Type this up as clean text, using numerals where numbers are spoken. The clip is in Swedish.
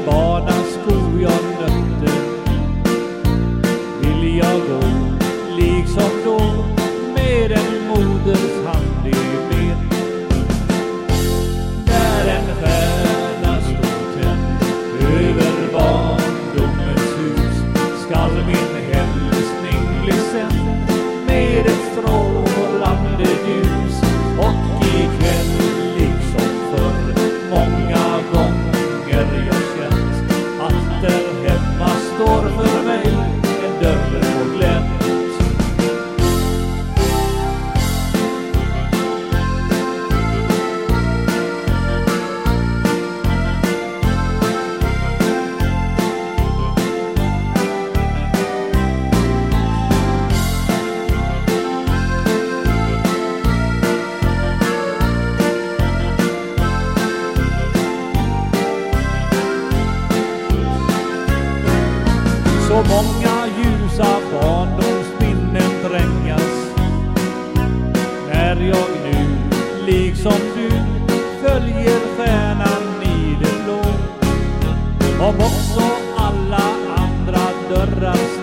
barnaskor jag nötte vill jag gå, liksom då, med en moders hand i min. Där en stjärna stod tänd över barndomens hus, skall min hälsning bli sänd med ett strålande ljus. Och ikväll liksom förr, många gånger jag känt att där hemma står för mig en dörr på glänt. Så många ljusa barndomsminnen drängas när jag nu, liksom du, följer stjärnan i det blå. Om också alla andra dörrar